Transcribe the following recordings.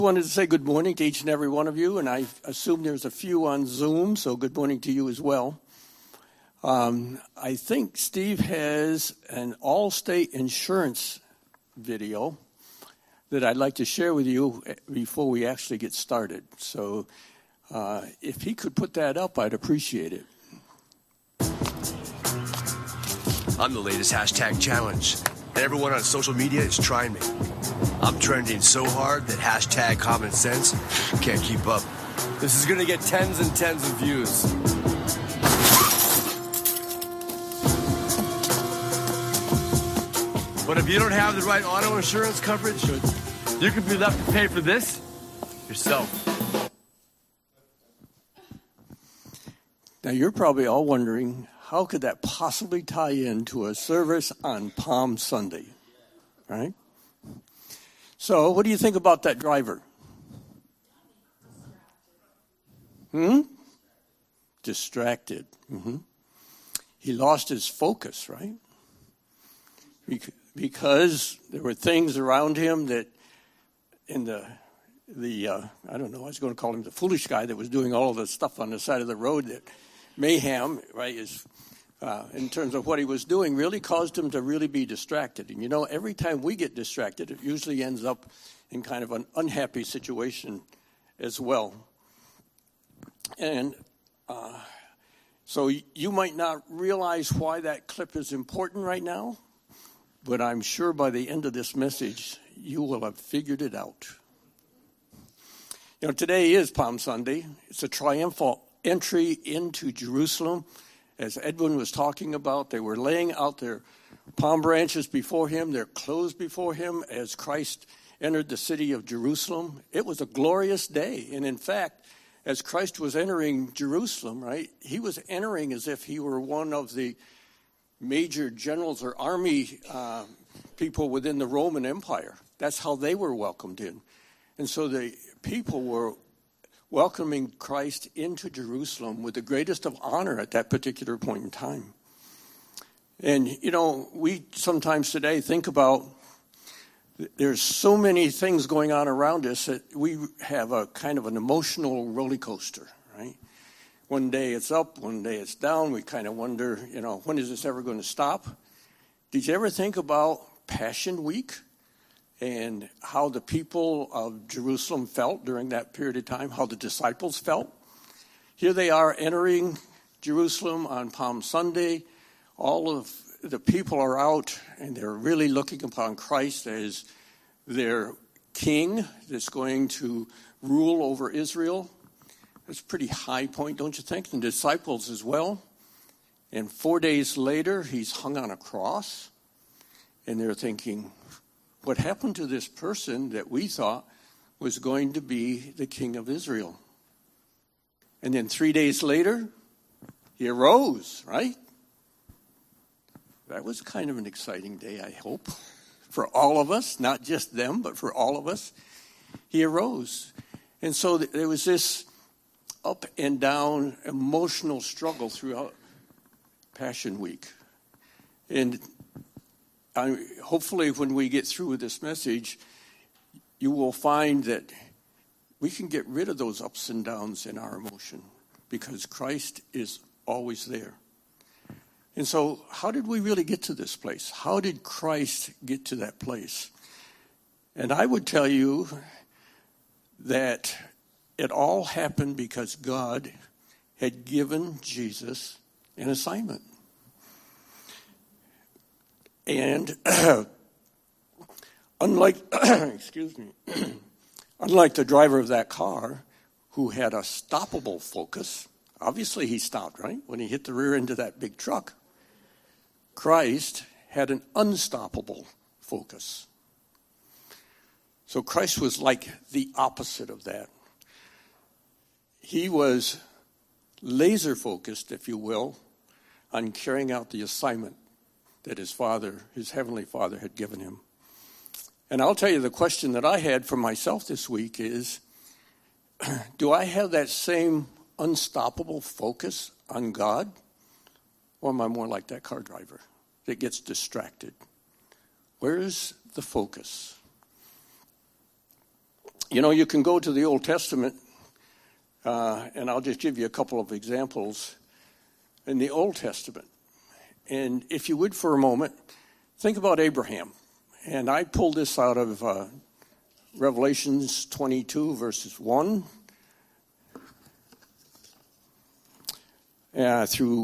I wanted to say good morning to each and every one of you, and I assume there's a few on Zoom, so good morning to you as well. I think Steve has an Allstate insurance video that I'd like to share with you before we actually get started. So if he could put that up, I'd appreciate it. I'm the latest hashtag challenge, and everyone on social media is trying me. I'm trending so hard that hashtag common sense can't keep up. This is going to get tens and tens of views. But if you don't have the right auto insurance coverage, you could be left to pay for this yourself. Now, you're probably all wondering, how could that possibly tie into a service on Palm Sunday, right? So, what do you think about that driver? Distracted. He lost his focus, right? Because there were things around him that in the I don't know, I was going to call him the foolish guy that was doing all of the stuff on the side of the road, that mayhem, right, is in terms of what he was doing, really caused him to really be distracted. And you know, every time we get distracted, it usually ends up in kind of an unhappy situation as well. And so you might not realize why that clip is important right now, but I'm sure by the end of this message, you will have figured it out. You know, today is Palm Sunday. It's a triumphal entry into Jerusalem. As Edwin was talking about, they were laying out their palm branches before him, their clothes before him, as Christ entered the city of Jerusalem. It was a glorious day. And in fact, as Christ was entering Jerusalem, right, he was entering as if he were one of the major generals or army people within the Roman Empire. That's how they were welcomed in. And so the people were welcoming Christ into Jerusalem with the greatest of honor at that particular point in time. And, you know, we sometimes today think about there's so many things going on around us that we have a kind of an emotional roller coaster, right? One day it's up, one day it's down. We kind of wonder, you know, when is this ever going to stop? Did you ever think about Passion Week and how the people of Jerusalem felt during that period of time, how the disciples felt? Here they are entering Jerusalem on Palm Sunday. All of the people are out, and they're really looking upon Christ as their king that's going to rule over Israel. That's a pretty high point, don't you think? And disciples as well. And 4 days later, he's hung on a cross, and they're thinking, what happened to this person that we thought was going to be the king of Israel? And then 3 days later, he arose, right? That was kind of an exciting day, I hope, for all of us, not just them, but for all of us. He arose. And so there was this up and down emotional struggle throughout Passion Week. And hopefully when we get through with this message, you will find that we can get rid of those ups and downs in our emotion because Christ is always there. And so how did we really get to this place? How did Christ get to that place? And I would tell you that it all happened because God had given Jesus an assignment. And unlike unlike the driver of that car who had a stoppable focus, obviously he stopped, right, when he hit the rear end of that big truck. Christ had an unstoppable focus. So Christ was like the opposite of that. He was laser focused, if you will, on carrying out the assignment that his Father, his Heavenly Father, had given him. And I'll tell you, the question that I had for myself this week is, do I have that same unstoppable focus on God? Or am I more like that car driver that gets distracted? Where is the focus? You know, you can go to the Old Testament, and I'll just give you a couple of examples in the Old Testament. And if you would for a moment, think about Abraham. And I pulled this out of Revelations 22, verses 1 through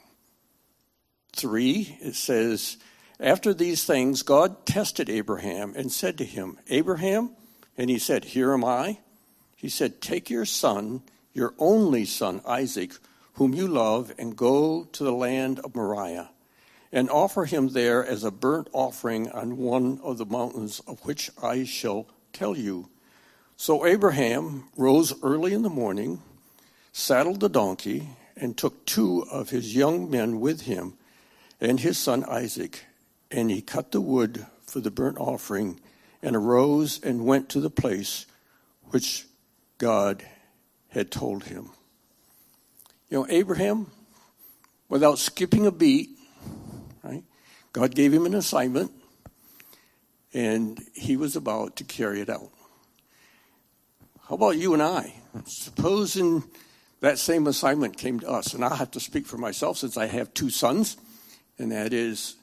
3. It says, after these things, God tested Abraham and said to him, Abraham, and he said, here am I. He said, take your son, your only son, Isaac, whom you love, and go to the land of Moriah, and offer him there as a burnt offering on one of the mountains of which I shall tell you. So Abraham rose early in the morning, saddled the donkey, and took 2 of his young men with him, and his son Isaac, and he cut the wood for the burnt offering, and arose and went to the place which God had told him. You know, Abraham, without skipping a beat, right? God gave him an assignment, and he was about to carry it out. How about you and I? Supposing that same assignment came to us, and I have to speak for myself since I have 2 sons, and that is,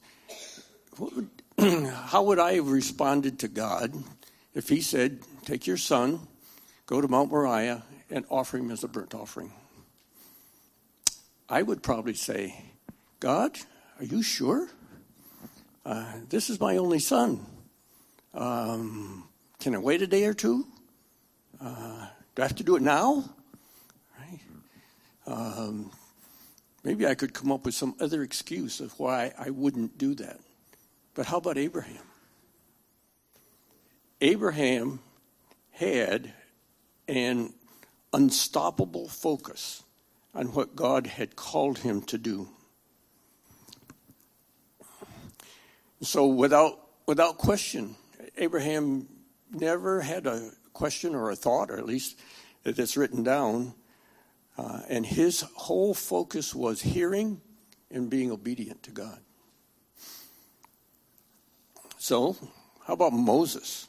how would I have responded to God if he said, take your son, go to Mount Moriah, and offer him as a burnt offering? I would probably say, God, are you sure? This is my only son. Can I wait a day or 2? Do I have to do it now? Right? Maybe I could come up with some other excuse of why I wouldn't do that. But how about Abraham? Abraham had an unstoppable focus on what God had called him to do. So without question, Abraham never had a question or a thought, or at least it's written down, and his whole focus was hearing and being obedient to God. So, how about Moses?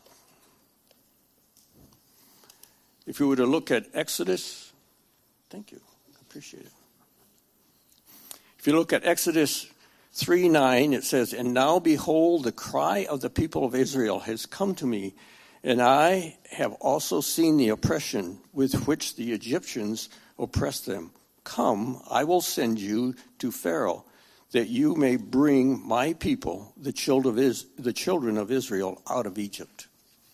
If you were to look at Exodus, thank you, I appreciate it. If you look at Exodus 3:9, it says, and now behold, the cry of the people of Israel has come to me, and I have also seen the oppression with which the Egyptians oppress them. Come, I will send you to Pharaoh, that you may bring my people, the children of Israel, out of Egypt.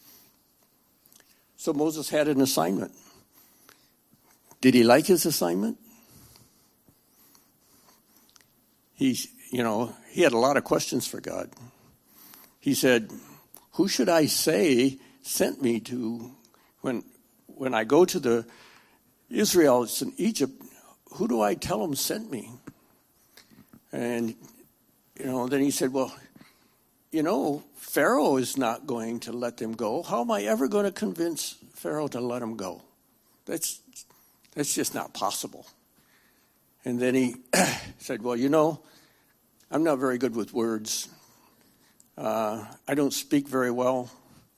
So Moses had an assignment. Did he like his assignment? He had a lot of questions for God. He said, who should I say sent me to, when I go to the Israelites in Egypt, who do I tell them sent me? And, then he said, well, Pharaoh is not going to let them go. How am I ever going to convince Pharaoh to let them go? That's just not possible. And then he said, well, I'm not very good with words. I don't speak very well.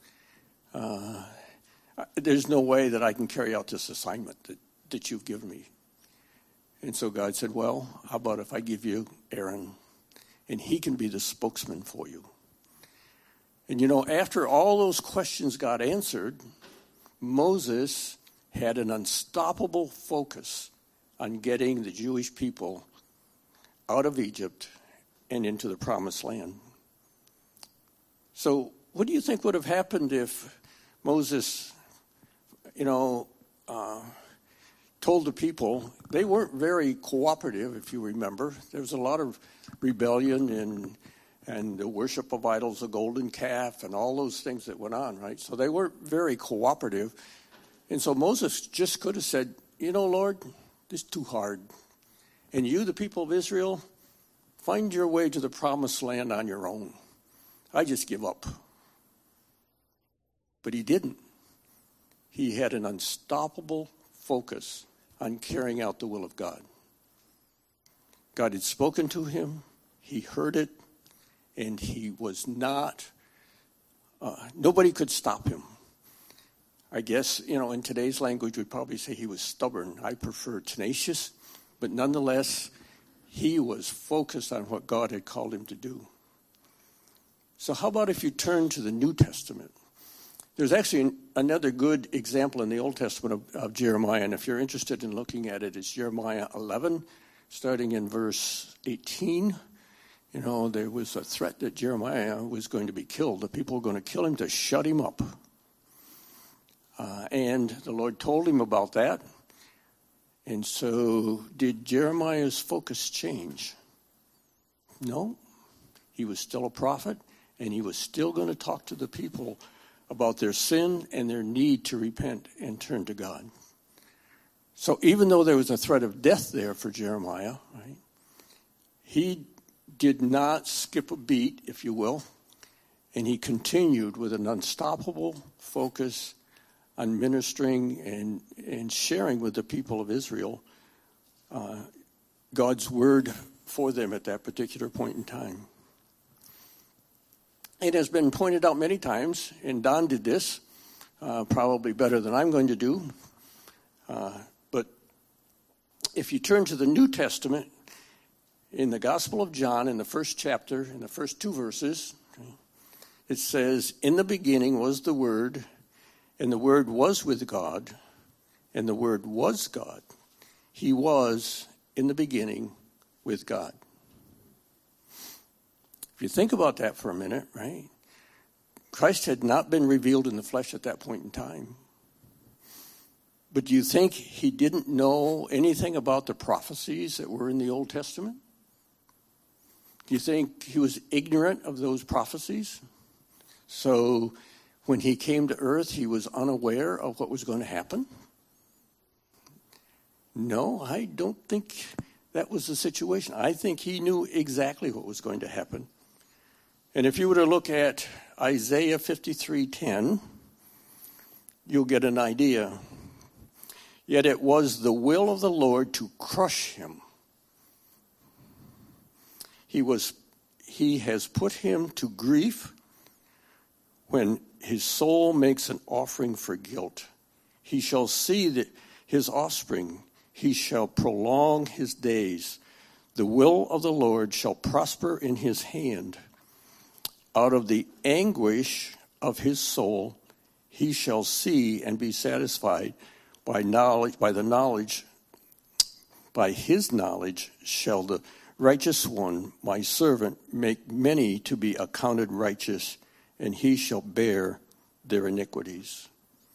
There's no way that I can carry out this assignment that you've given me. And so God said, well, how about if I give you Aaron, and he can be the spokesman for you. And after all those questions got answered, Moses had an unstoppable focus on getting the Jewish people out of Egypt and into the promised land. So what do you think would have happened if Moses, told the people? They weren't very cooperative, if you remember. There was a lot of rebellion and the worship of idols, the golden calf, and all those things that went on, right? So they weren't very cooperative. And so Moses just could have said, Lord, this is too hard. And you, the people of Israel, find your way to the promised land on your own. I just give up. But he didn't. He had an unstoppable focus on carrying out the will of God. God had spoken to him. He heard it. And he was not, nobody could stop him. I guess, in today's language, we'd probably say he was stubborn. I prefer tenacious. But nonetheless, he was focused on what God had called him to do. So how about if you turn to the New Testament? There's actually another good example in the Old Testament of Jeremiah. And if you're interested in looking at it, it's Jeremiah 11, starting in verse 18. There was a threat that Jeremiah was going to be killed. The people were going to kill him to shut him up. And the Lord told him about that. And so did Jeremiah's focus change? No. He was still a prophet, and he was still going to talk to the people about their sin and their need to repent and turn to God. So even though there was a threat of death there for Jeremiah, right, he did not skip a beat, if you will, and he continued with an unstoppable focus on ministering and sharing with the people of Israel God's word for them at that particular point in time. It has been pointed out many times, and Don did this, probably better than I'm going to do. But if you turn to the New Testament, in the Gospel of John, in the first chapter, in the first 2 verses, it says, "In the beginning was the Word, and the Word was with God, and the Word was God. He was in the beginning with God." If you think about that for a minute, right? Christ had not been revealed in the flesh at that point in time. But do you think he didn't know anything about the prophecies that were in the Old Testament? Do you think he was ignorant of those prophecies? So when he came to earth, he was unaware of what was going to happen? No, I don't think that was the situation. I think he knew exactly what was going to happen. And if you were to look at Isaiah 53:10, you'll get an idea. "Yet it was the will of the Lord to crush him. He has put him to grief when his soul makes an offering for guilt. He shall see that his offspring, he shall prolong his days. The will of the Lord shall prosper in his hand. Out of the anguish of his soul, he shall see and be satisfied. By his knowledge shall the righteous one, my servant, make many to be accounted righteous, and he shall bear their iniquities."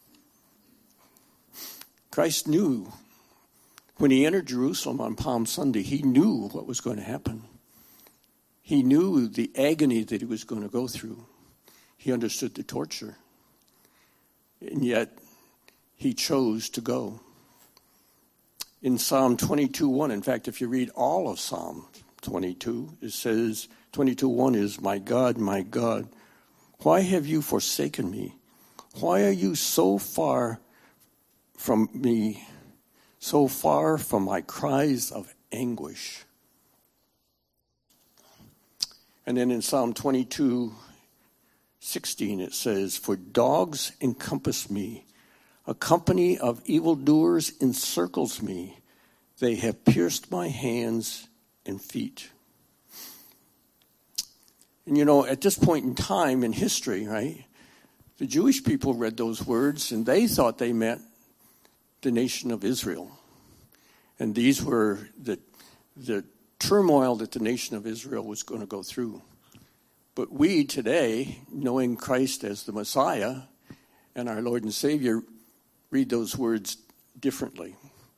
Christ knew when he entered Jerusalem on Palm Sunday, he knew what was going to happen. He knew the agony that he was going to go through. He understood the torture. And yet, he chose to go. In Psalm 22:1, in fact, if you read all of Psalm 22, it says, 22:1 is, my God, why have you forsaken me? Why are you so far from me, so far from my cries of anguish?" And then in Psalm 22:16, it says, "For dogs encompass me. A company of evildoers encircles me. They have pierced my hands and feet." And at this point in time in history, right, the Jewish people read those words and they thought they meant the nation of Israel. And these were the turmoil that the nation of Israel was going to go through. But we today, knowing Christ as the Messiah and our Lord and Savior, read those words differently.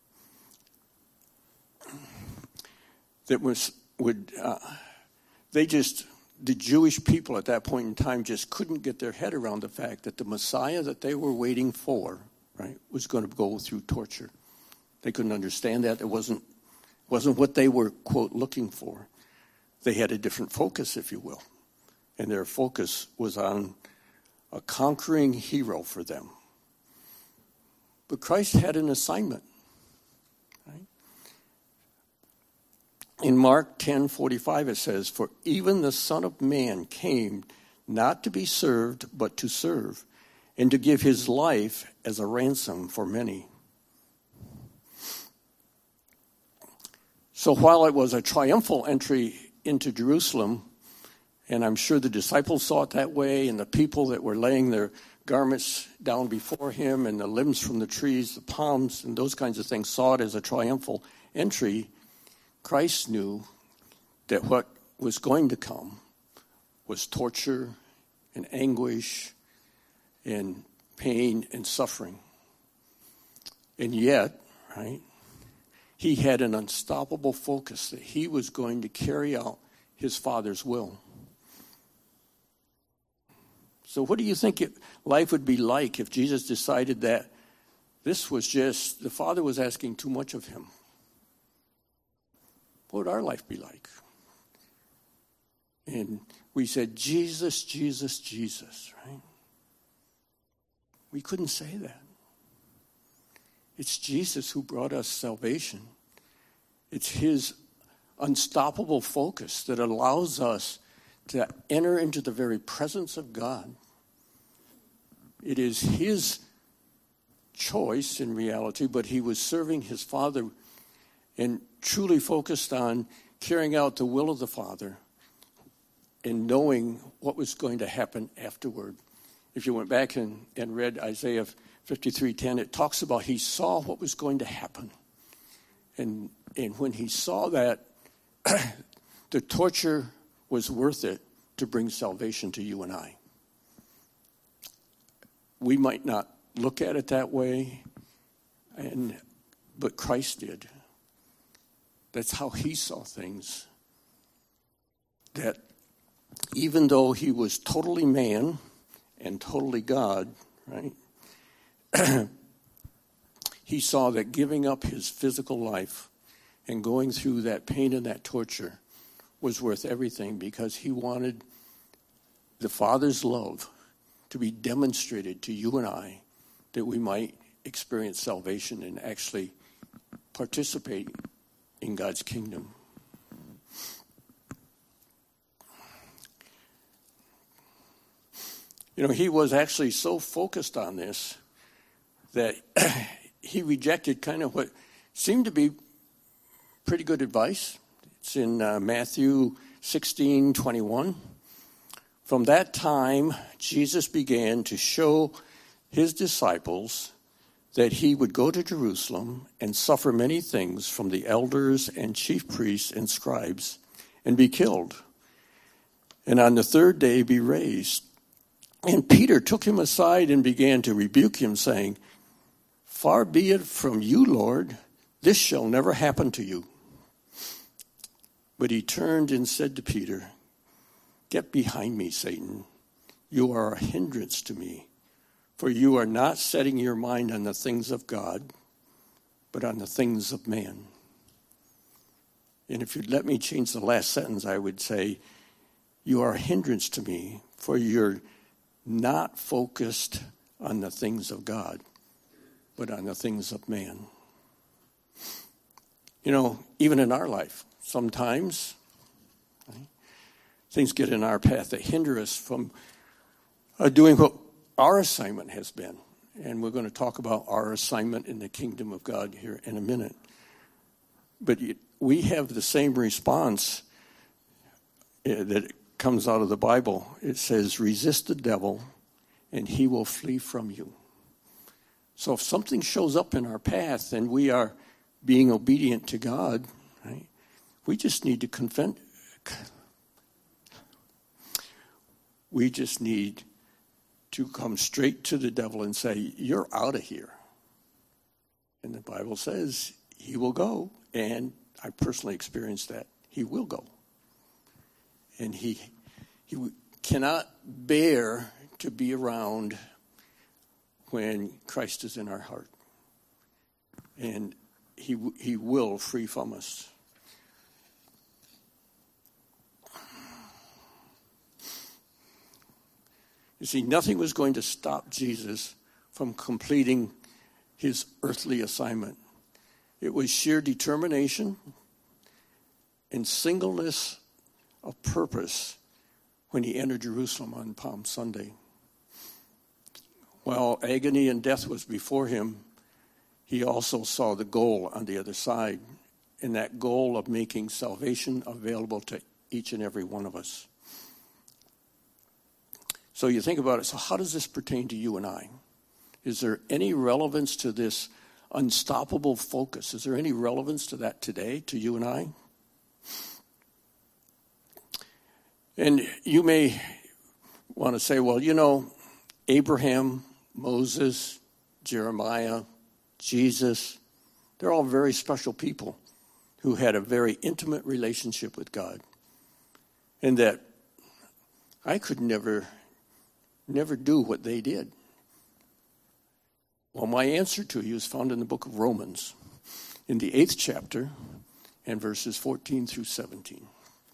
The Jewish people at that point in time just couldn't get their head around the fact that the Messiah that they were waiting for, right, was going to go through torture. They couldn't understand that. It wasn't what they were, quote, looking for. They had a different focus, if you will. And their focus was on a conquering hero for them. But Christ had an assignment. Right? In Mark 10:45 it says, "For even the Son of Man came not to be served, but to serve, and to give his life as a ransom for many. So while it was a triumphal entry into Jerusalem, and I'm sure the disciples saw it that way, and the people that were laying their garments down before him, and the limbs from the trees, the palms, and those kinds of things saw it as a triumphal entry, Christ knew that what was going to come was torture and anguish and pain and suffering. And yet, right, he had an unstoppable focus that he was going to carry out his Father's will. So what do you think life would be like if Jesus decided that this was just, the Father was asking too much of him? What would our life be like? And we said, Jesus, Jesus, Jesus, right? We couldn't say that. It's Jesus who brought us salvation. It's his unstoppable focus that allows us to enter into the very presence of God. It is his choice in reality, but he was serving his Father and truly focused on carrying out the will of the Father and knowing what was going to happen afterward. If you went back and read Isaiah 53:10, it talks about he saw what was going to happen. And when he saw that, the torture was worth it to bring salvation to you and I. We might not look at it that way, but Christ did. That's how he saw things. That even though he was totally man and totally God, right? He saw that giving up his physical life and going through that pain and that torture was worth everything, because he wanted the Father's love to be demonstrated to you and I, that we might experience salvation and actually participate in God's kingdom. You know, he was actually so focused on this that he rejected kind of what seemed to be pretty good advice. It's in Matthew 16:21. From that time, Jesus began to show his disciples that he would go to Jerusalem and suffer many things from the elders and chief priests and scribes and be killed, and on the third day be raised. And Peter took him aside and began to rebuke him, saying, "Far be it from you, Lord, this shall never happen to you." But he turned and said to Peter, "Get behind me, Satan. You are a hindrance to me, for you are not setting your mind on the things of God, but on the things of man." And if you'd let me change the last sentence, I would say, you are a hindrance to me, for you're not focused on the things of God, but on the things of man. You know, even in our life, sometimes things get in our path that hinder us from doing what our assignment has been. And we're going to talk about our assignment in the kingdom of God here in a minute. But we have the same response that comes out of the Bible. It says, resist the devil and he will flee from you. So if something shows up in our path and we are being obedient to God, right, we just need to confess. We just need to come straight to the devil and say, "You're out of here." And the Bible says he will go, and I personally experienced that. He will go. And he cannot bear to be around when Christ is in our heart. And he will flee from us. You see, nothing was going to stop Jesus from completing his earthly assignment. It was sheer determination and singleness of purpose when he entered Jerusalem on Palm Sunday. while agony and death was before him, he also saw the goal on the other side, and that goal of making salvation available to each and every one of us. So you think about it, so how does this pertain to you and I? Is there any relevance to this unstoppable focus? Is there any relevance to that today, to you and I? And you may want to say, well, Abraham, Moses, Jeremiah, Jesus, they're all very special people who had a very intimate relationship with God. And that I could never do what they did. Well, my answer to you is found in the book of Romans, in the 8th chapter, and verses 14 through 17.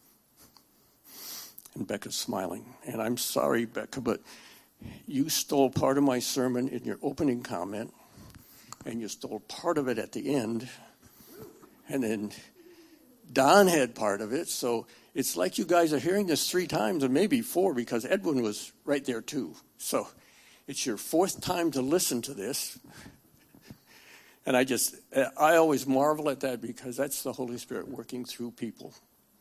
And Becca's smiling. And I'm sorry, Becca, but you stole part of my sermon in your opening comment, and you stole part of it at the end, and then Don had part of it. So it's like you guys are hearing this 3 times, and maybe 4, because Edwin was right there too. So it's your 4th time to listen to this. And I always marvel at that, because that's the Holy Spirit working through people.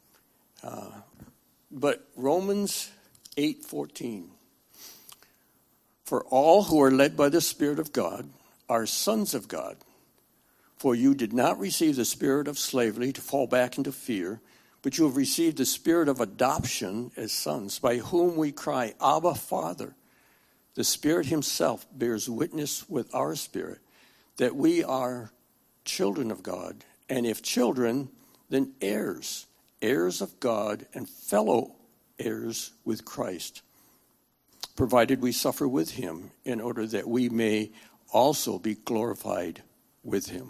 But Romans 8:14. For all who are led by the Spirit of God are sons of God. For you did not receive the spirit of slavery to fall back into fear, but you have received the spirit of adoption as sons, by whom we cry, Abba, Father. The Spirit himself bears witness with our spirit that we are children of God, and if children, then heirs, heirs of God and fellow heirs with Christ, provided we suffer with him, in order that we may also be glorified with him.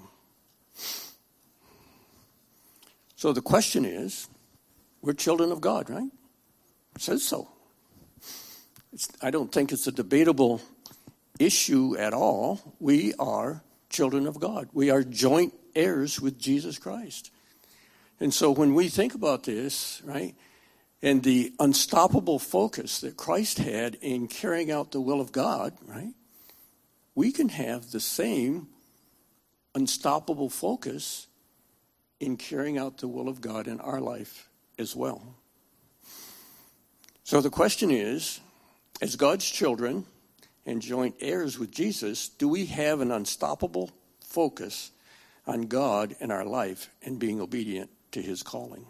So the question is, we're children of God, right? It says so. I don't think it's a debatable issue at all. We are children of God. We are joint heirs with Jesus Christ. And so when we think about this, right, and the unstoppable focus that Christ had in carrying out the will of God, right, we can have the same unstoppable focus in carrying out the will of God in our life as well. So the question is, as God's children and joint heirs with Jesus, do we have an unstoppable focus on God in our life and being obedient to his calling?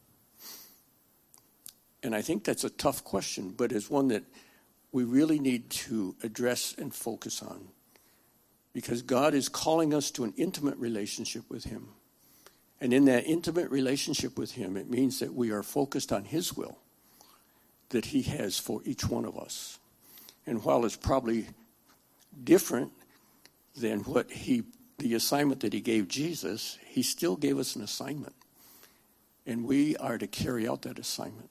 And I think that's a tough question, but it's one that we really need to address and focus on, because God is calling us to an intimate relationship with him. And in that intimate relationship with him, it means that we are focused on his will that he has for each one of us. And while it's probably different than the assignment that he gave Jesus, he still gave us an assignment. And we are to carry out that assignment.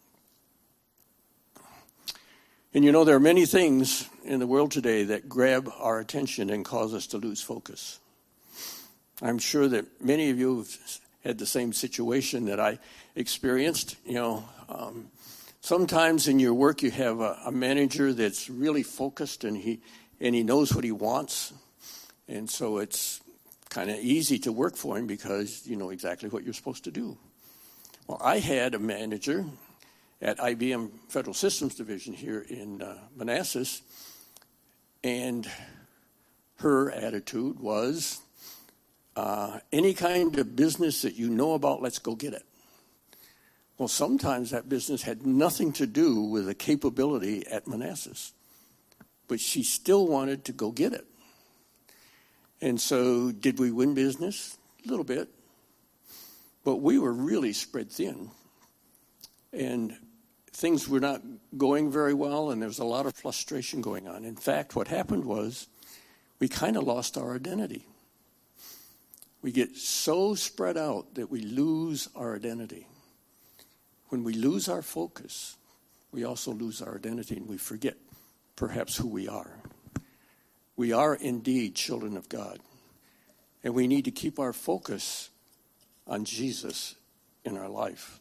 And there are many things in the world today that grab our attention and cause us to lose focus. I'm sure that many of you have had the same situation that I experienced. Sometimes in your work you have a manager that's really focused, and he knows what he wants. And so it's kind of easy to work for him because you know exactly what you're supposed to do. Well, I had a manager at IBM Federal Systems Division here in Manassas, and her attitude was, any kind of business that you know about, let's go get it. Well, sometimes that business had nothing to do with the capability at Manassas, but she still wanted to go get it. And so did we win business? A little bit. But we were really spread thin. And things were not going very well, and there was a lot of frustration going on. In fact, what happened was we kind of lost our identity. We get so spread out that we lose our identity. When we lose our focus, we also lose our identity, and we forget perhaps who we are. We are indeed children of God, and we need to keep our focus on Jesus in our life.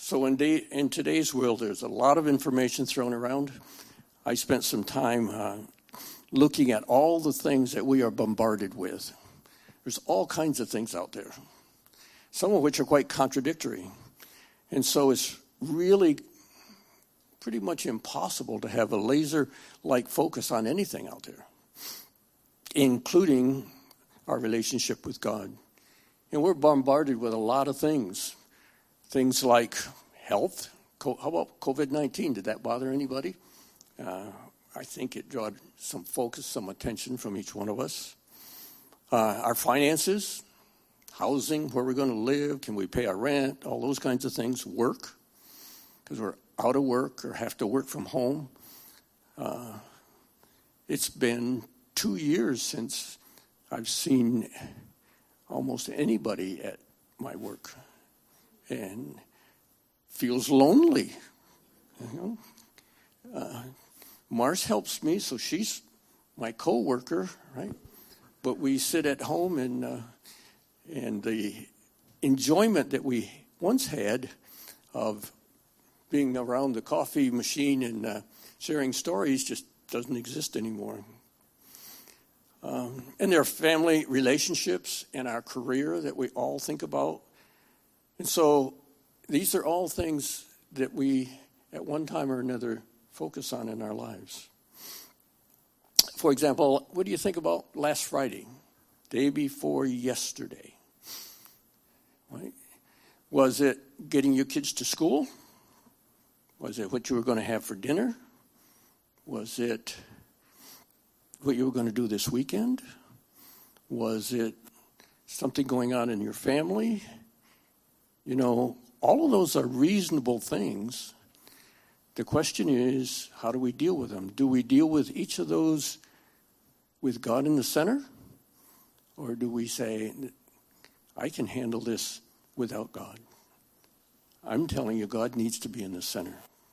So in today's world, there's a lot of information thrown around. I spent some time looking at all the things that we are bombarded with. There's all kinds of things out there, some of which are quite contradictory. And so it's really pretty much impossible to have a laser-like focus on anything out there, including our relationship with God. And we're bombarded with a lot of things. Things like health. How about COVID-19? Did that bother anybody? I think it drew some focus, some attention from each one of us. Our finances, housing, where we're going to live, can we pay our rent, all those kinds of things. Work, because we're out of work or have to work from home. It's been 2 years since I've seen almost anybody at my work, and feels lonely. You know? Mars helps me, so she's my co-worker, right? But we sit at home, and the enjoyment that we once had of being around the coffee machine and sharing stories just doesn't exist anymore. And there are family relationships and our career that we all think about. And so these are all things that we, at one time or another, focus on in our lives. For example, what do you think about last Friday, day before yesterday? Right? Was it getting your kids to school? Was it what you were going to have for dinner? Was it what you were going to do this weekend? Was it something going on in your family? You know, all of those are reasonable things. The question is, how do we deal with them? Do we deal with each of those with God in the center? Or do we say, I can handle this without God? I'm telling you, God needs to be in the center.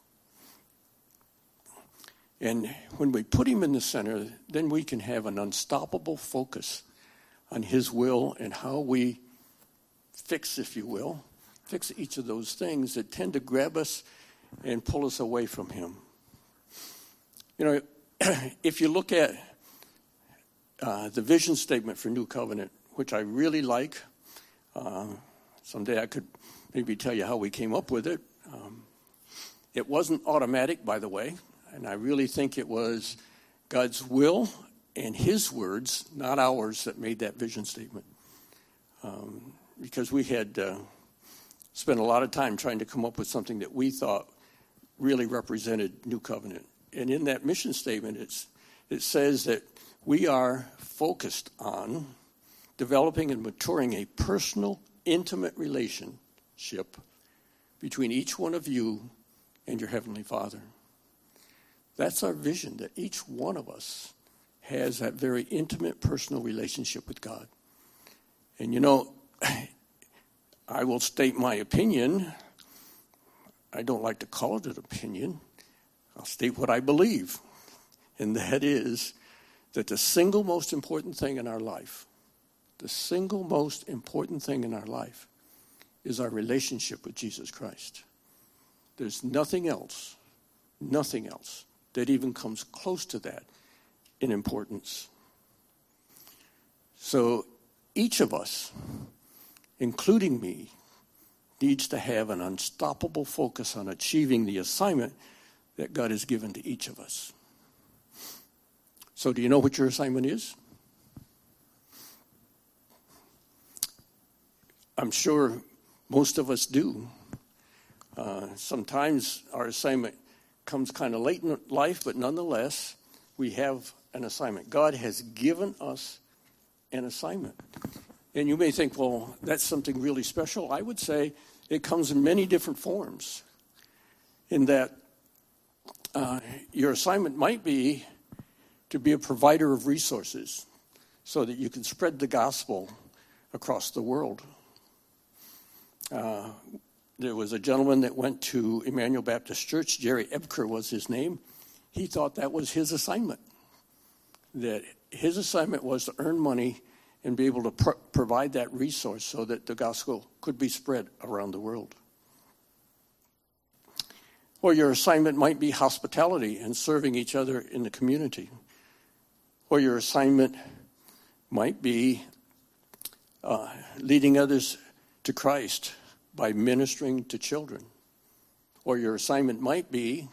And when we put him in the center, then we can have an unstoppable focus on his will and how we fix, if you will, fix each of those things that tend to grab us and pull us away from him. You know, if you look at the vision statement for New Covenant, which I really like, someday I could maybe tell you how we came up with it. It wasn't automatic, by the way, and I really think it was God's will and his words, not ours, that made that vision statement. Because we had spent a lot of time trying to come up with something that we thought really represented New Covenant. And in that mission statement, it says that we are focused on developing and maturing a personal, intimate relationship between each one of you and your Heavenly Father. That's our vision, that each one of us has that very intimate, personal relationship with God. And you know, I will state my opinion. I don't like to call it an opinion. I'll state what I believe. And that is that the single most important thing in our life, is our relationship with Jesus Christ. There's nothing else that even comes close to that in importance. So each of us, including me, needs to have an unstoppable focus on achieving the assignment that God has given to each of us. So do you know what your assignment is? I'm sure most of us do. Sometimes our assignment comes kind of late in life, but nonetheless, we have an assignment. God has given us an assignment. And you may think, well, that's something really special. I would say it comes in many different forms. In that your assignment might be to be a provider of resources so that you can spread the gospel across the world. There was a gentleman that went to Emmanuel Baptist Church. Jerry Ebker was his name. He thought that was his assignment, that his assignment was to earn money and be able to provide that resource so that the gospel could be spread around the world. Or your assignment might be hospitality and serving each other in the community. Or your assignment might be leading others to Christ by ministering to children. Or your assignment might be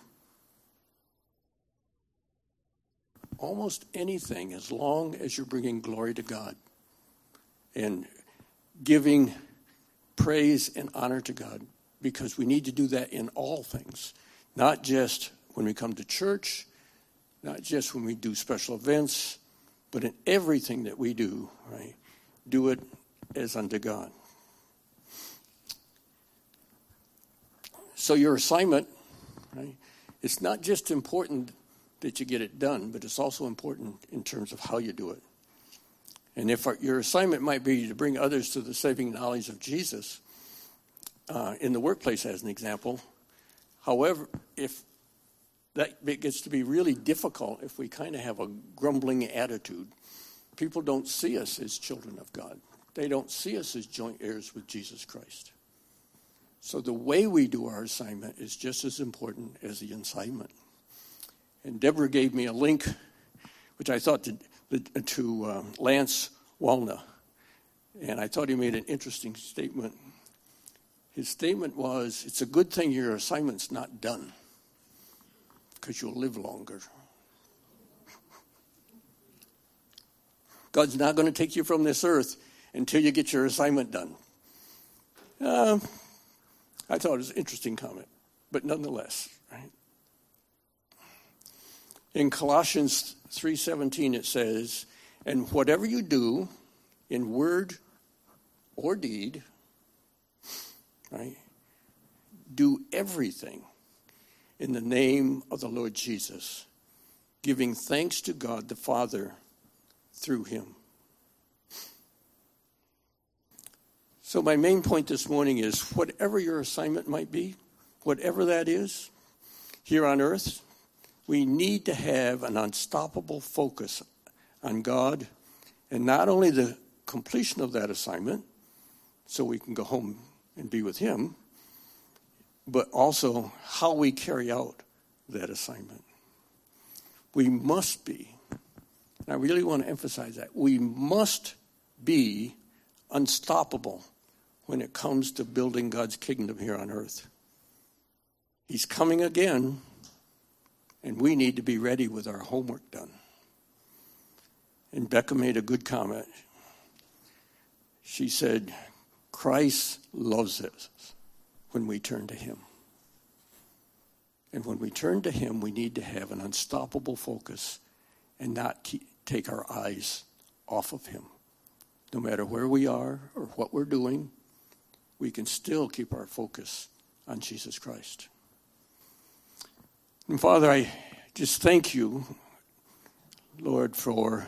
almost anything, as long as you're bringing glory to God and giving praise and honor to God, because we need to do that in all things, not just when we come to church, not just when we do special events, but in everything that we do, right? Do it as unto God. So your assignment, right? It's not just important that you get it done, but it's also important in terms of how you do it. And if your assignment might be to bring others to the saving knowledge of Jesus, in the workplace as an example, however, if that gets to be really difficult, if we kind of have a grumbling attitude, people don't see us as children of God. They don't see us as joint heirs with Jesus Christ. So the way we do our assignment is just as important as the assignment. And Deborah gave me a link, which I thought to Lance Wallner. And I thought he made an interesting statement. His statement was, it's a good thing your assignment's not done, because you'll live longer. God's not going to take you from this earth until you get your assignment done. I thought it was an interesting comment, but nonetheless, right? In Colossians 3:17 it says, and whatever you do in word or deed, right, do everything in the name of the Lord Jesus, giving thanks to God the Father through him. So my main point this morning is, whatever your assignment might be, whatever that is, here on earth, we need to have an unstoppable focus on God, and not only the completion of that assignment, so we can go home and be with him, but also how we carry out that assignment. We must be, and I really want to emphasize that, we must be unstoppable when it comes to building God's kingdom here on earth. He's coming again, and we need to be ready with our homework done. And Becca made a good comment. She said, Christ loves us when we turn to him. And when we turn to him, we need to have an unstoppable focus and not take our eyes off of him. No matter where we are or what we're doing, we can still keep our focus on Jesus Christ. And Father, I just thank you, Lord, for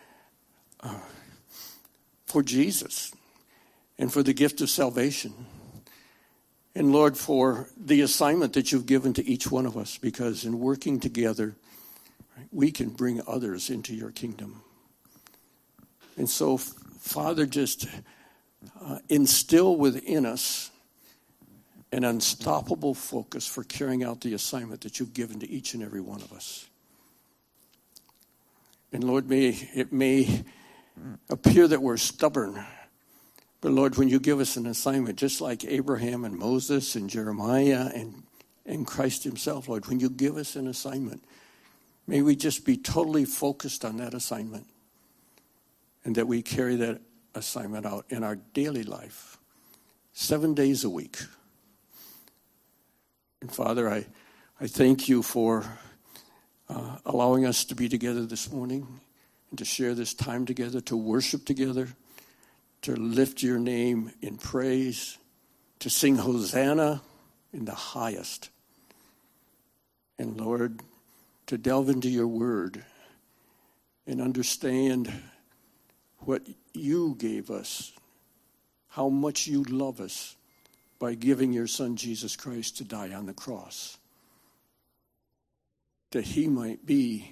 Jesus and for the gift of salvation. And Lord, for the assignment that you've given to each one of us, because in working together, we can bring others into your kingdom. And so, Father, just instill within us an unstoppable focus for carrying out the assignment that you've given to each and every one of us. And Lord, it may appear that we're stubborn, but Lord, when you give us an assignment, just like Abraham and Moses and Jeremiah and Christ himself, Lord, when you give us an assignment, may we just be totally focused on that assignment, and that we carry that assignment out in our daily life, 7 days a week. And Father, I thank you for allowing us to be together this morning and to share this time together, to worship together, to lift your name in praise, to sing Hosanna in the highest. And Lord, to delve into your word and understand what you gave us, how much you love us by giving your son Jesus Christ to die on the cross, that he might be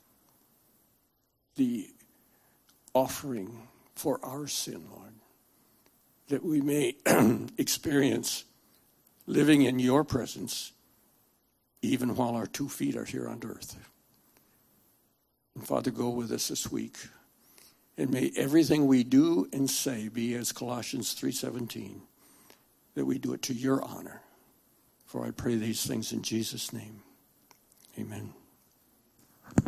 the offering for our sin, Lord, that we may experience living in your presence even while our 2 feet are here on earth. And Father, go with us this week. And may everything we do and say be as Colossians 3:17, that we do it to your honor. For I pray these things in Jesus' name. Amen.